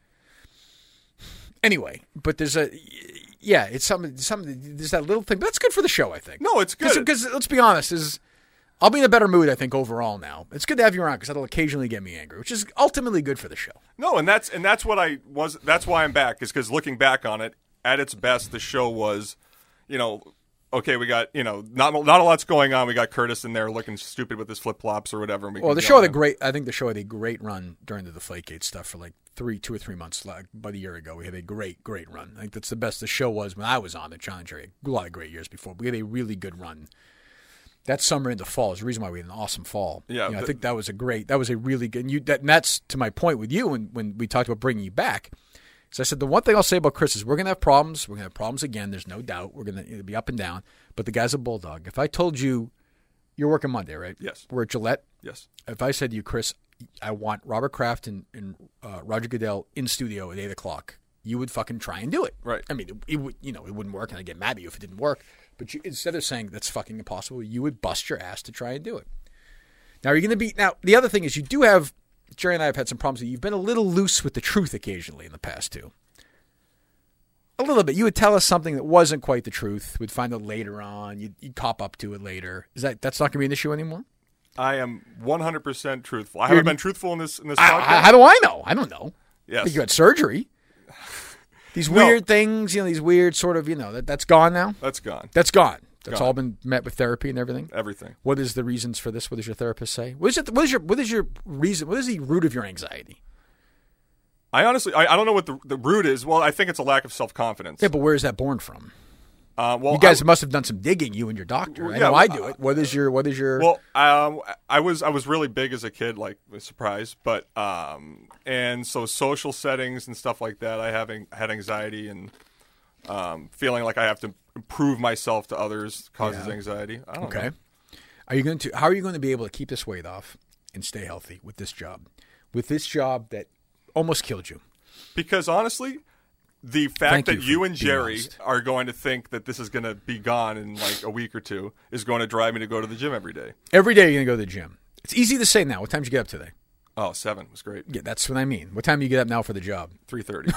Anyway, but there's a, yeah, it's something, something, there's that little thing. But that's good for the show, I think. No, it's good. Because let's be honest, is I'll be in a better mood, I think, overall now. It's good to have you around because that'll occasionally get me angry, which is ultimately good for the show. No, and that's and that's what I was. That's why I'm back. Is because looking back on it, at its best, the show was, you know, okay, we got you know not not a lot's going on. We got Curtis in there looking stupid with his flip flops or whatever. And we Well, can the go show had a on. great, I think the show had a great run during the Deflategate stuff for like three, two or three months, like about a year ago. We had a great, great run. I think that's the best the show was when I was on the John and Jerry. A lot of great years before. We had a really good run. That summer into fall is the reason why we had an awesome fall. Yeah, You know, I the- think that was a great, that was a really good, and, you, that, and that's to my point with you when, when we talked about bringing you back. So I said, the one thing I'll say about Chris is we're going to have problems. We're going to have problems again. There's no doubt. We're going to be up and down. But the guy's a bulldog. If I told you, you're working Monday, right? Yes. We're at Gillette. Yes. If I said to you, Chris, I want Robert Kraft and, and uh, Roger Goodell in studio at eight o'clock, you would fucking try and do it. Right. I mean, it, it would, you know, it wouldn't work, and I'd get mad at you if it didn't work. But you, instead of saying that's fucking impossible, you would bust your ass to try and do it. Now, you're going to be – now, the other thing is you do have – Jerry and I have had some problems. You've been a little loose with the truth occasionally in the past, too. A little bit. You would tell us something that wasn't quite the truth. We'd find out later on. You'd, you'd cop up to it later. Is that That's not going to be an issue anymore? I am one hundred percent truthful. I You're- haven't been truthful in this in this I, podcast. I, how do I know? I don't know. I yes. think you had surgery. These No. weird things, you know, these weird sort of, you know, that, that's gone now? That's gone. That's gone. That's Gone. all been met with therapy and everything? Everything. What is the reasons for this? What does your therapist say? What is, it, what is, your, what is your reason? What is the root of your anxiety? I honestly, I, I don't know what the the root is. Well, I think it's a lack of self confidence. Yeah, but where is that born from? Uh, well, You guys I, must have done some digging, you and your doctor. Well, I yeah, know well, I do it. What is your, what is your... Well, um, I was I was really big as a kid, like a surprise, but um, and so social settings and stuff like that. I having had anxiety and um, feeling like I have to prove myself to others causes Yeah. anxiety. I don't Okay. know. Are you going to? How are you going to be able to keep this weight off and stay healthy with this job? With this job that almost killed you. Because honestly, the fact Thank that you you, for and being Jerry honest. are going to think that this is going to be gone in like a week or two is going to drive me to go to the gym every day. Every day you're going to go to the gym. It's easy to say now. What time did you get up today? Oh, seven was great. Yeah, that's what I mean. What time do you get up now for the job? Three thirty.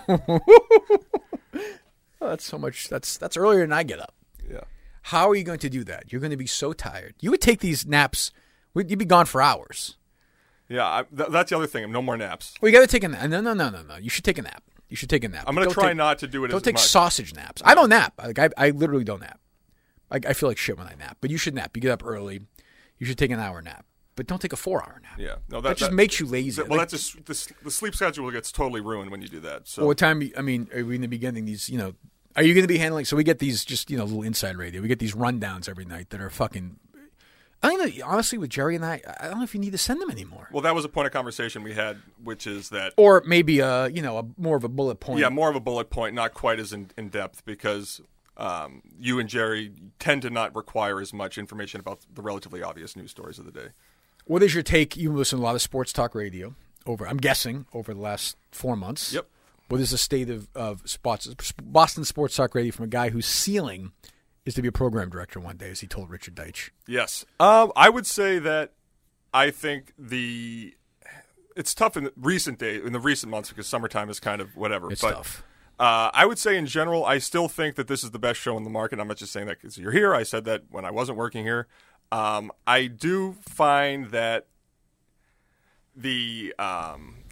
Oh, that's so much. That's that's earlier than I get up. Yeah. How are you going to do that? You're going to be so tired. You would take these naps. You'd be gone for hours. Yeah, I, th- that's the other thing. No more naps. Well, you got to take a nap. No, no, no, no, no. You should take a nap. You should take a nap. I'm going to Don't try take- not to do it Don't as take much. sausage naps. I don't nap. Like I, I literally don't nap. I, I feel like shit when I nap. But you should nap. You get up early. You should take an hour nap. But don't take a four-hour nap. Yeah, no, That, that, just that- makes you lazy. Well, Like, that's just the, s- the sleep schedule gets totally ruined when you do that. So Well, what time? I mean, are we going to be getting these? You know, are you going to be handling? So we get these just you know little inside radio. We get these rundowns every night that are fucking. I don't know. Honestly, with Jerry and I, I don't know if you need to send them anymore. well, that was a point of conversation we had, which is that Or maybe a you know a more of a bullet point. yeah, more of a bullet point, not quite as in, in depth, because um, you and Jerry tend to not require as much information about the relatively obvious news stories of the day. What is your take? You listen to a lot of sports talk radio over. I'm guessing over the last four months. Yep. What is the state of of spots, Boston sports talk radio from a guy whose ceiling is to be a program director one day, as he told Richard Deitch? Yes. Um, I would say that I think the it's tough in the recent days, in the recent months, because summertime is kind of whatever. It's but, tough. Uh, I would say in general, I still think that this is the best show in the market. I'm not just saying that because you're here. I said that when I wasn't working here. Um, I do find that the um,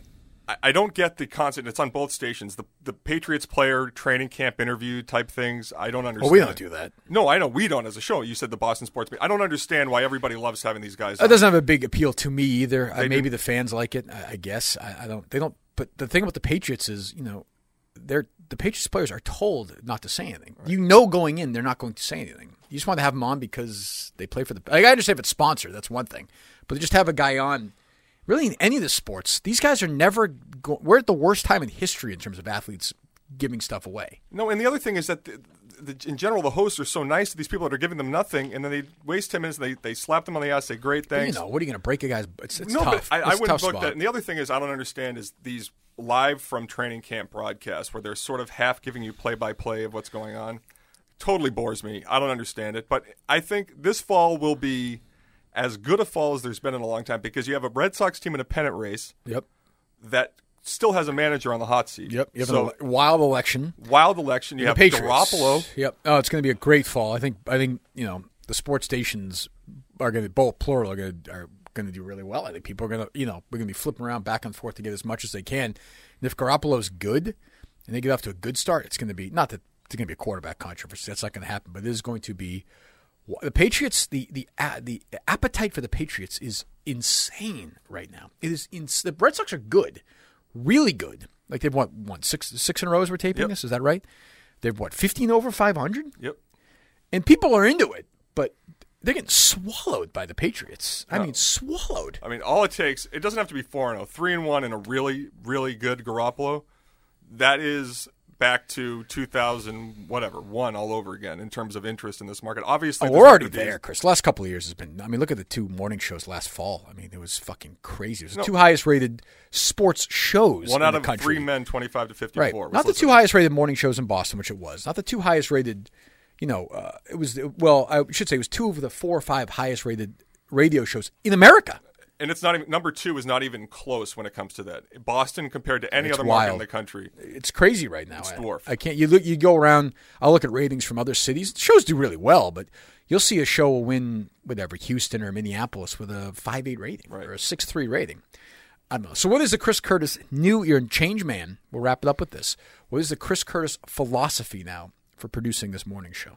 I, I don't get the concept. It's on both stations. The the Patriots player training camp interview type things. I don't understand. Well, we don't do that. No, I know we don't as a show. You said the Boston Sports. I don't understand why everybody loves having these guys. That on. doesn't have a big appeal to me either. Uh, maybe do. the fans like it. I, I guess I, I don't. They don't. But the thing about the Patriots is, you know, they're the Patriots players are told not to say anything. Right. You know, going in, they're not going to say anything. You just want to have them on because they play for the. Like, I understand if it's sponsored, that's one thing, but just have a guy on. Really, in any of the sports, these guys are never. Go- we're at the worst time in history in terms of athletes giving stuff away. No, and the other thing is that, the, the, in general, the hosts are so nice to these people that are giving them nothing, and then they waste ten minutes. And they they slap them on the ass, say great things. But, you know, what are you going to break a guy's? It's, it's no, tough. but I, I it's wouldn't tough book spot. that. And the other thing is, I don't understand is these live from training camp broadcasts where they're sort of half giving you play by play of what's going on. Totally bores me. I don't understand it, but I think this fall will be as good a fall as there's been in a long time because you have a Red Sox team in a pennant race. Yep. That still has a manager on the hot seat. Yep. You have so, an ele- wild election. Wild election. You the have Patriots. Garoppolo. Yep. Oh, it's going to be a great fall. I think. I think you know the sports stations are going to both plural are going to are going to do really well. I think people are going to you know we're going to be flipping around back and forth to get as much as they can. And if Garoppolo's good and they get off to a good start, it's going to be not that it's going to be a quarterback controversy. That's not going to happen. But it is going to be. The Patriots, the the uh, the appetite for the Patriots is insane right now. It is ins- the Red Sox are good, really good. Like they've won won six six in a row as we're taping Yep. this. Is that right? They've what fifteen over five hundred. Yep. And people are into it, but they're getting swallowed by the Patriots. I No. mean, swallowed. I mean, all it takes, it doesn't have to be four and oh. three and one and a really, really good Garoppolo, that is back to two thousand, whatever, one all over again in terms of interest in this market. Obviously, Oh, there's we're already not gonna be- there, Chris. The last couple of years has been. I mean, look at the two morning shows last fall. I mean, it was fucking crazy. It was the No. two highest rated sports shows. One in out the of country. three men, twenty-five to fifty-four. Right. was Not the listening. two highest rated morning shows in Boston, which it was. Not the two highest rated, you know, uh, it was, well, I should say it was two of the four or five highest rated radio shows in America. And it's not even, number two is not even close when it comes to that. Boston compared to any It's other market wild. in the country. It's crazy right now. It's I- dwarf. I can't, you look, you go around, I'll look at ratings from other cities. Shows do really well, but you'll see a show will win, whatever, Houston or Minneapolis with a five eight rating Right. or a six three rating. I don't know. So what is the Chris Curtis new, you're in change man. We'll wrap it up with this. What is the Chris Curtis philosophy now for producing this morning show?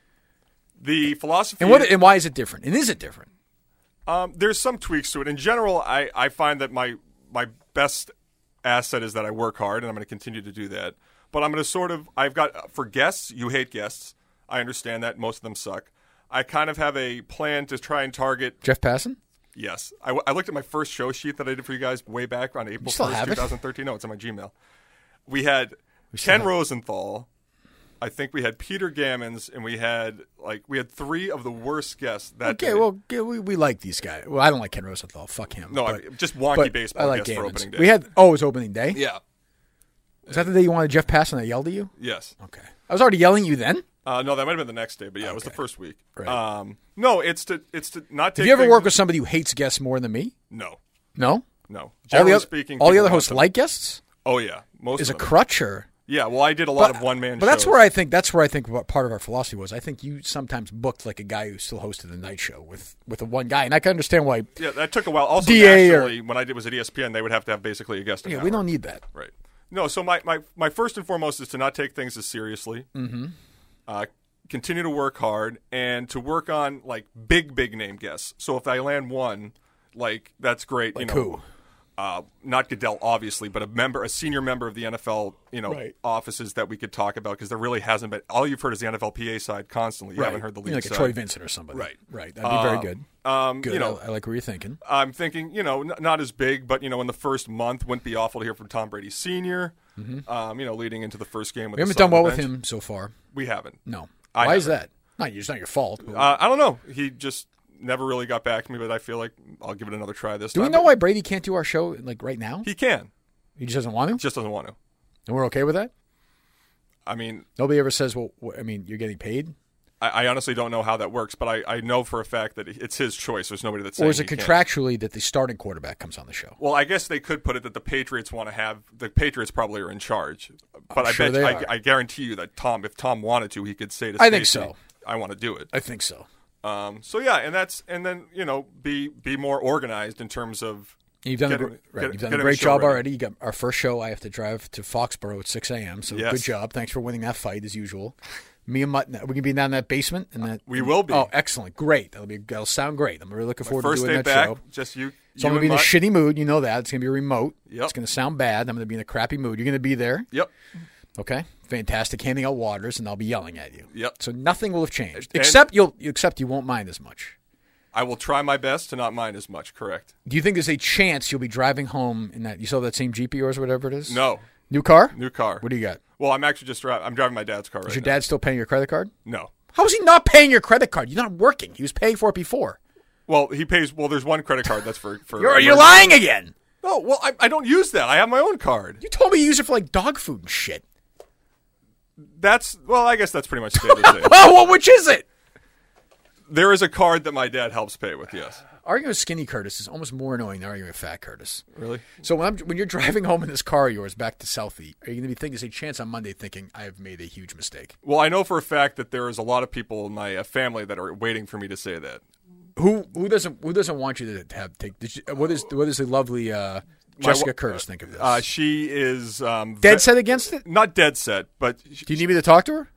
The philosophy... And what and why is it different? And is it different? Um, there's some tweaks to it. In general, I, I find that my my best asset is that I work hard, and I'm going to continue to do that. But I'm going to sort of, I've got, for guests, you hate guests. I understand that. Most of them suck. I kind of have a plan to try and target, Jeff Passan? yes. I, w- I looked at my first show sheet that I did for you guys way back on April still first, have it? twenty thirteen. No, it's on my Gmail. We had still Ken have- Rosenthal. I think we had Peter Gammons, and we had, like, we had three of the worst guests that Okay, day. well, yeah, we, we like these guys. Well, I don't like Ken Rosenthal. Fuck him. No, I but, mean, just wonky but baseball I like guests for Gammons. opening day. We had, oh, it was opening day? Yeah. Was that the day you wanted Jeff Passan and I yelled at you? Yes. Okay. I was already yelling at you then? Uh, no, that might have been the next day, but yeah, it was the Okay. first week. Right. Um, no, it's to it's to not take. Have you ever things- worked with somebody who hates guests more than me? No, No? no. All Generally the, other, speaking, all the people other want hosts them. like guests? Oh yeah, most Is a of them. crutch or? Yeah, well, I did a lot But, of one man. but that's where I think that's where I think what part of our philosophy was. I think you sometimes booked like a guy who still hosted the night show with with a one guy, and I can understand why. Yeah, that took a while. Also, D A or- nationally, when I did was at E S P N, they would have to have basically a guest. an Yeah, hour. we don't need that. Right. No, so my, my, my first and foremost is to not take things as seriously. Mm-hmm. Uh, continue to work hard and to work on like big big name guests. So if I land one, like that's great. Like you know, who? Uh, not Goodell, obviously, but a member, a senior member of the N F L, you know, Right. offices that we could talk about because there really hasn't been. All you've heard is the N F L P A side constantly. You Right. haven't heard the You league know, like side. a Troy Vincent or somebody. Right. Right. That'd be very Um, good. Um, Good. You know, I, I like what you're thinking. I'm thinking, you know, n- not as big, but you know, in the first month, wouldn't be awful to hear from Tom Brady Senior Um, you know, leading into the first game with We the haven't son done well on the with bench. him so far. We haven't. No. I Why is haven't. that? Not, it's not your fault. Uh, I don't know. He just never really got back to me, but I feel like I'll give it another try this Do time. we know But why Brady can't do our show like right now? he can? He just doesn't want to? Just doesn't want to. And we're okay with that? I mean, Nobody ever says, well, wh- I mean, you're getting paid? I, I honestly don't know how that works, but I, I know for a fact that it's his choice. There's nobody that's saying Or is it he can't. contractually that the starting quarterback comes on the show? Well, I guess they could put it that the Patriots want to have the Patriots probably are in charge, but I'm I sure bet they I, are. I guarantee you that Tom, if Tom wanted to, he could say to I think Stacey, so. I want to do it. I think so. Um, so yeah, and that's and then you know be be more organized in terms of You've done getting, a, right. get, You've done a great job ready. already. You got our first show. I have to drive to Foxborough at six a.m. So yes. good job. Thanks for winning that fight as usual. Me and Mutt, we can be down in that basement, and that we will be. Oh, excellent, great. That'll be. That'll sound great. I'm really looking My forward first to doing day that back, show. Just you. So you I'm gonna be in a Mutt. shitty mood. You know that it's gonna be remote. Yep. It's gonna sound bad. I'm gonna be in a crappy mood. You're gonna be there. Yep. Okay. Fantastic. Handing out waters, and I'll be yelling at you. Yep. So nothing will have changed, And except you'll. Except you won't mind as much. I will try my best to not mind as much. Correct. Do you think there's a chance you'll be driving home in that? You saw that same Jeep of yours, or whatever it is? No. New car? New car. What do you got? Well, I'm actually just driving. I'm driving my dad's car right Is your now. dad still paying your credit card? No. How is he not paying your credit card? You're not working. He was paying for it before. Well, he pays. Well, there's one credit card that's for. for You're, you're lying again. No, well, I, I don't use that. I have my own card. You told me you use it for like dog food and shit. That's well, I guess that's pretty much standard. thing. Oh, well, which is it? There is a card that my dad helps pay with. Yes. Arguing with skinny Curtis is almost more annoying than arguing with fat Curtis. Really? So when I'm when you're driving home in this car of yours back to Southie, are you going to be thinking, there's a chance on Monday thinking, I have made a huge mistake? Well, I know for a fact that there is a lot of people in my uh, family that are waiting for me to say that. Who who doesn't who doesn't want you to have take? Did you, what is what does the lovely uh, Jessica My, Curtis think of this? Uh, she is um, dead ve- set against it. Not dead set, but she, Do you need me to talk to her?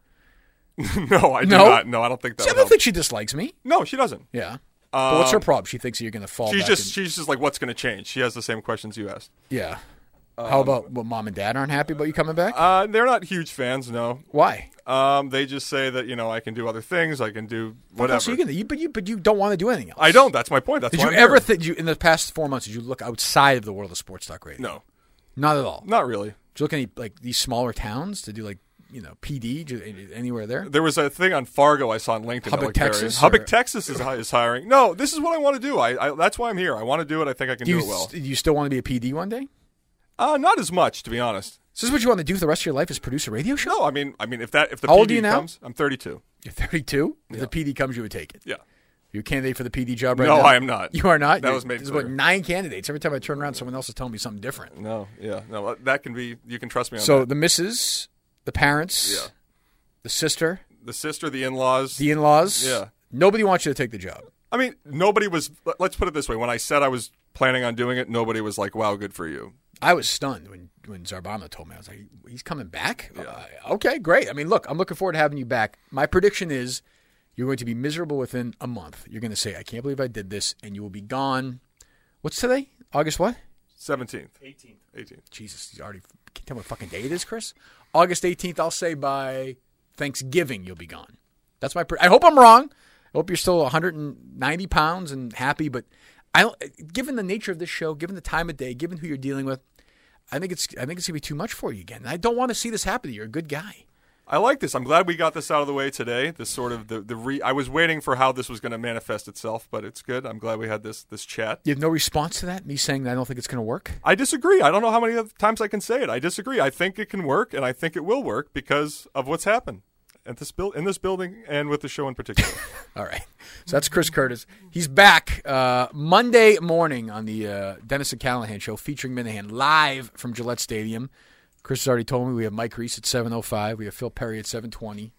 no, I do No? not. No, I don't think that. See, I would don't help. think she dislikes me. No, she doesn't. Yeah. But what's her Um, problem? She thinks you're going to fall She's back just in- she's just like, what's going to change? She has the same questions you asked. Yeah. How about what, mom and dad aren't happy about you coming back? Uh, they're not huge fans, no. Why? Um, they just say that you know I can do other things. I can do whatever. So you can, you, but you but you don't want to do anything else. I don't. That's my point. That's Did why you I'm ever here. think you in the past four months? Did you look outside of the world of sports talk radio? No, not at all. not really. Did you look at any like these smaller towns to do like you know P D Did you- anywhere there? There was a thing on Fargo I saw on LinkedIn. that Lubbock, looked very- Texas, Lubbock, or- Texas is, is hiring. No, this is what I want to do. I, I that's why I'm here. I want to do it. I think I can Do do, you, it well. do you still want to be a P D one day? Uh, not as much, to be honest. So this is what you want to do for the rest of your life? Is produce a radio show? No, I mean, I mean, if that if the How P D old are you now? comes, I'm thirty-two. You're thirty-two. If Yeah. the P D comes, you would take it. Yeah. You're a candidate for the P D job right No, now? I am not. You are not? That You're- was made There's clear. about nine candidates. Every time I turn around, someone else is telling me something different. No, yeah, no, that can be. You can trust me on So that. the missus, the parents, Yeah. the sister, The sister, the in-laws. the in-laws. Yeah. Nobody wants you to take the job. I mean, nobody was. let- Let's put it this way: when I said I was planning on doing it, nobody was like, "Wow, good for you." I was stunned when, when Zarbano told me. I was like, he's coming back? Yeah. Uh, okay, great. I mean, look, I'm looking forward to having you back. My prediction is you're going to be miserable within a month. You're going to say, I can't believe I did this, and you will be gone. What's today? August what? Seventeenth, eighteenth, eighteenth. Jesus, you already can you tell me what fucking day it is, Chris? August eighteenth, I'll say by Thanksgiving you'll be gone. That's my pre- I hope I'm wrong. I hope you're still one hundred ninety pounds and happy, but I don't, given the nature of this show, given the time of day, given who you're dealing with, I think it's I think it's gonna be too much for you again. And I don't want to see this happen. You're a good guy. I like this. I'm glad we got this out of the way today. This sort of the the re- I was waiting for how this was going to manifest itself, but it's good. I'm glad we had this this chat. You have no response to that? Me saying that I don't think it's gonna work? I disagree. I don't know how many other times I can say it. I disagree. I think it can work, and I think it will work because of what's happened at this build in this building and with the show in particular. All right. So that's Chris Curtis. He's back uh, Monday morning on the uh, Dennis and Callahan show featuring Minahan live from Gillette Stadium. Chris has already told me we have Mike Reese at seven oh five. We have Phil Perry at seven twenty.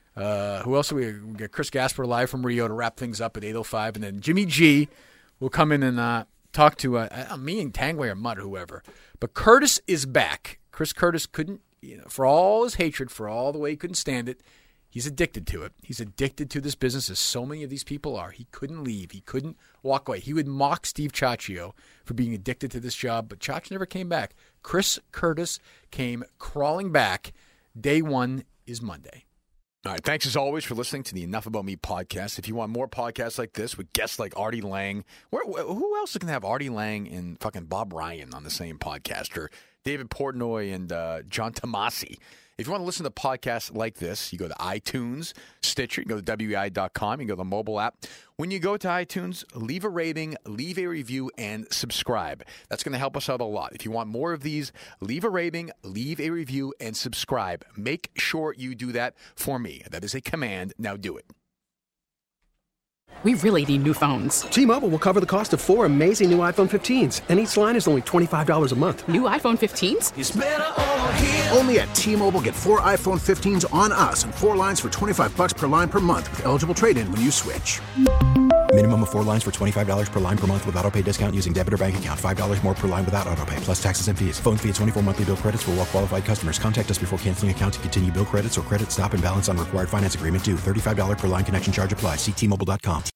Uh, who else do we have? We got Chris Gasper live from Rio to wrap things up at eight oh five. And then Jimmy G will come in and uh, talk to uh, me and Tangway or Mutt or whoever. But Curtis is back. Chris Curtis couldn't, you know, for all his hatred, for all the way he couldn't stand it, he's addicted to it. He's addicted to this business, as so many of these people are. He couldn't leave. He couldn't walk away. He would mock Steve Ciaccio for being addicted to this job, but Ciaccio never came back. Chris Curtis came crawling back. Day one is Monday. All right, thanks as always for listening to the Enough About Me podcast. If you want more podcasts like this with guests like Artie Lang, where, who else is going to have Artie Lang and fucking Bob Ryan on the same podcast, or David Portnoy and uh, John Tomasi? If you want to listen to podcasts like this, you go to iTunes, Stitcher, you go to W E I dot com, you go to the mobile app. When you go to iTunes, leave a rating, leave a review, and subscribe. That's going to help us out a lot. If you want more of these, leave a rating, leave a review, and subscribe. Make sure you do that for me. That is a command. Now do it. We really need new phones. T-Mobile will cover the cost of four amazing new iPhone fifteens, and each line is only twenty-five dollars a month. New iPhone fifteens? It's better over here. Only at T-Mobile, get four iPhone fifteens on us and four lines for twenty-five bucks per line per month with eligible trade-in when you switch. Minimum of four lines for twenty-five dollars per line per month with autopay discount using debit or bank account. five dollars more per line without autopay, plus taxes and fees. Phone fee at twenty-four monthly bill credits for well qualified customers. Contact us before canceling account to continue bill credits or credit stop and balance on required finance agreement due. thirty-five dollars per line connection charge applies. See T Mobile dot com.